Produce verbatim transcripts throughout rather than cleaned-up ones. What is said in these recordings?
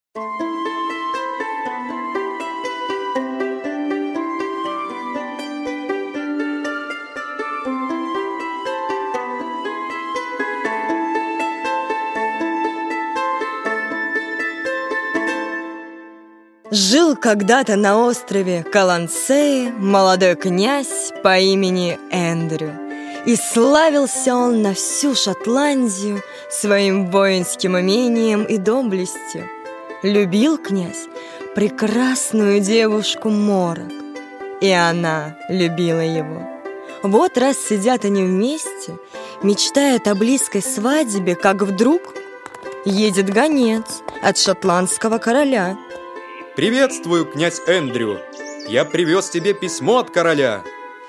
Жил когда-то на острове Калансеи молодой князь по имени Эндрю. И славился он на всю Шотландию своим воинским умением и доблестью. Любил князь прекрасную девушку Морок, и она любила его. Вот раз сидят они вместе, мечтают о близкой свадьбе, как вдруг едет гонец от шотландского короля. «Приветствую, князь Эндрю! Я привез тебе письмо от короля!»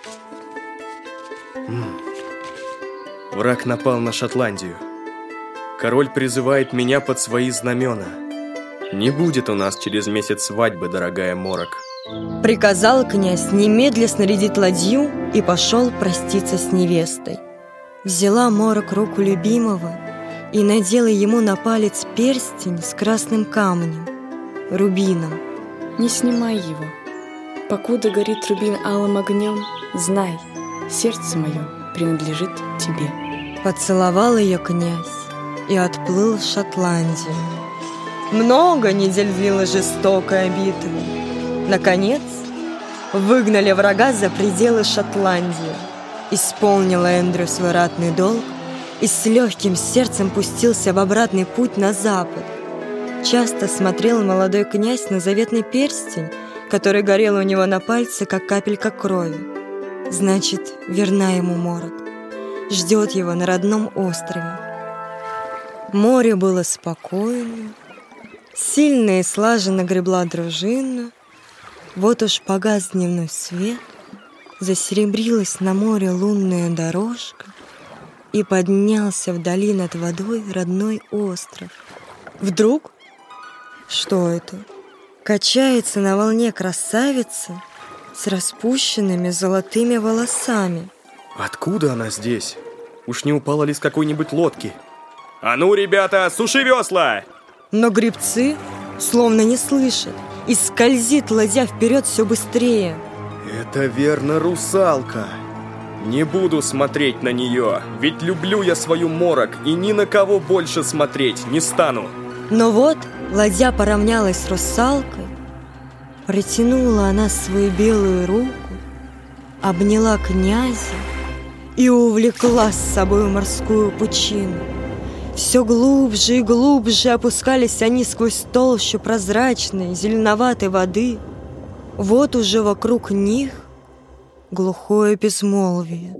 Враг напал на Шотландию. Король призывает меня под свои знамена. Не будет у нас через месяц свадьбы, дорогая Морок. Приказал князь немедля снарядить ладью и пошел проститься с невестой. Взяла Морок руку любимого и надела ему на палец перстень с красным камнем, рубином. Не снимай его. Покуда горит рубин алым огнем, знай, сердце мое принадлежит тебе. Поцеловал ее князь и отплыл в Шотландию. Много недель длилась жестокая битва. Наконец, выгнали врага за пределы Шотландии. Исполнил Эндрю свой ратный долг и с легким сердцем пустился в обратный путь на запад. Часто смотрел молодой князь на заветный перстень, который горел у него на пальце, как капелька крови. Значит, верна ему Морок. Ждет его на родном острове. Море было спокойно, сильно и слаженно гребла дружина. Вот уж погас дневной свет, засеребрилась на море лунная дорожка, и поднялся вдали над водой родной остров. Вдруг, что это? Качается на волне красавица с распущенными золотыми волосами. Откуда она здесь? Уж не упала ли с какой-нибудь лодки? А ну, ребята, суши весла! Но гребцы словно не слышат, и скользит ладья вперед все быстрее. Это верно русалка. Не буду смотреть на нее, ведь люблю я свою Морок, и ни на кого больше смотреть не стану. Но вот ладья поравнялась с русалкой, протянула она свою белую руку, обняла князя и увлекла с собой в морскую пучину. Все глубже и глубже опускались они сквозь толщу прозрачной зеленоватой воды. Вот уже вокруг них глухое безмолвие.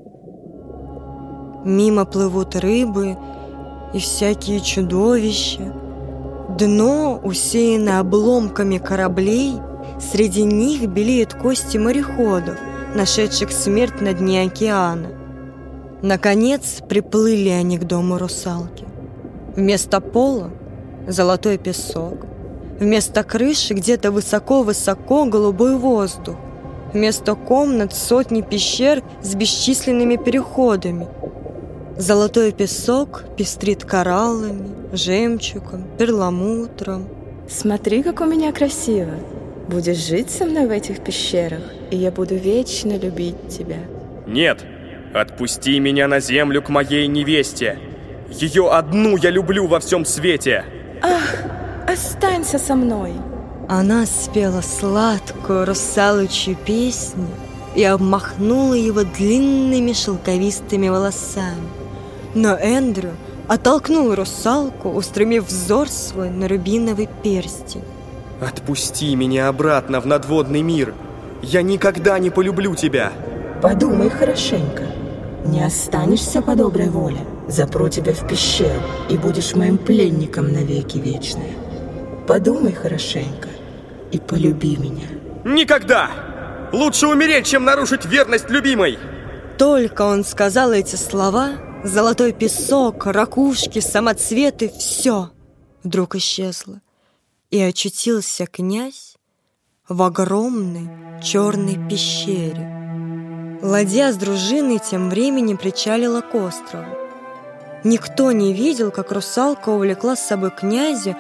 Мимо плывут рыбы и всякие чудовища. Дно усеяно обломками кораблей, среди них белеют кости мореходов, нашедших смерть на дне океана. Наконец приплыли они к дому русалки. Вместо пола – золотой песок. Вместо крыши где-то высоко-высоко голубой воздух. Вместо комнат сотни пещер с бесчисленными переходами. Золотой песок пестрит кораллами, жемчугом, перламутром. Смотри, как у меня красиво. Будешь жить со мной в этих пещерах, и я буду вечно любить тебя. Нет, отпусти меня на землю к моей невесте. Ее одну я люблю во всем свете. Ах, останься со мной. Она спела сладкую русалочью песню и обмахнула его длинными шелковистыми волосами. Но Эндрю оттолкнул русалку, устремив взор свой на рубиновый перстень. Отпусти меня обратно в надводный мир. Я никогда не полюблю тебя. Подумай хорошенько. Не останешься по доброй воле. Запру тебя в пещеру, и будешь моим пленником навеки вечные. Подумай хорошенько и полюби меня. Никогда! Лучше умереть, чем нарушить верность любимой. Только он сказал эти слова, золотой песок, ракушки, самоцветы, все вдруг исчезло. И очутился князь в огромной черной пещере. Ладья с дружиной тем временем причалила к острову. Никто не видел, как русалка увлекла с собой князя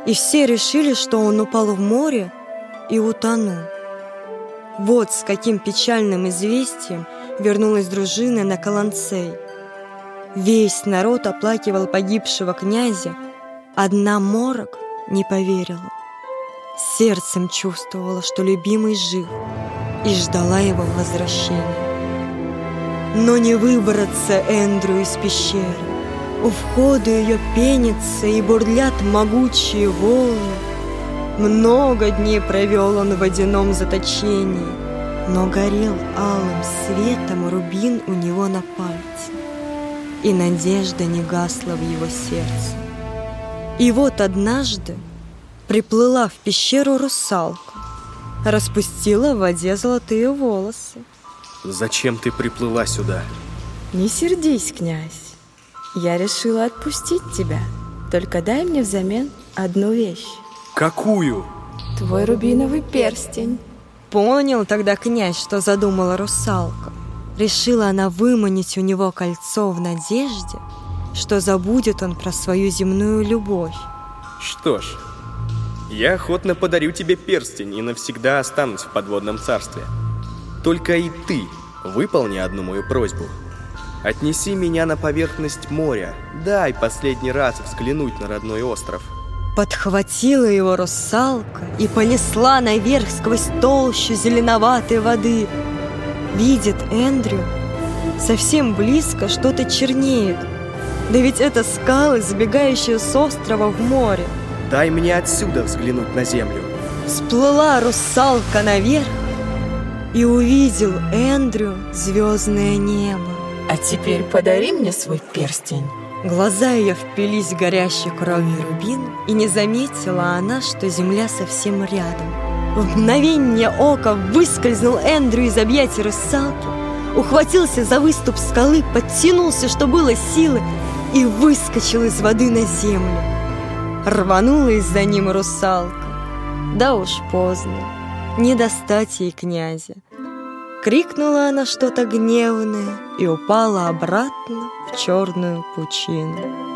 и все решили, что он упал в море и утонул. Вот с каким печальным известием вернулась дружина на Колонцей. Весь народ оплакивал погибшего князя, одна Морок не поверила. Сердцем чувствовала, что любимый жив, и ждала его возвращения. Но не выбраться Эндрю из пещеры. У входа ее пенится и бурлят могучие волны. Много дней провел он в водяном заточении, но горел алым светом рубин у него на пальце, и надежда не гасла в его сердце. И вот однажды приплыла в пещеру русалка, распустила в воде золотые волосы. Зачем ты приплыла сюда? Не сердись, князь. Я решила отпустить тебя. Только дай мне взамен одну вещь. Какую? Твой рубиновый перстень. Понял тогда князь, что задумала русалка. Решила она выманить у него кольцо в надежде, что забудет он про свою земную любовь. Что ж, я охотно подарю тебе перстень и навсегда останусь в подводном царстве. Только и ты выполни одну мою просьбу. Отнеси меня на поверхность моря. Дай последний раз взглянуть на родной остров. Подхватила его русалка и понесла наверх сквозь толщу зеленоватой воды. Видит Эндрю, совсем близко что-то чернеет. Да ведь это скалы, сбегающие с острова в море. Дай мне отсюда взглянуть на землю. Всплыла русалка наверх, и увидел Эндрю звездное небо. А теперь подари мне свой перстень. Глаза ее впились в горящий кровью рубин, и не заметила она, что земля совсем рядом. В мгновение ока выскользнул Эндрю из объятий русалки, ухватился за выступ скалы, подтянулся, что было силы, и выскочил из воды на землю. Рванулась за ним русалка. Да уж поздно, не достать ей князя. Крикнула она что-то гневное и упала обратно в черную пучину.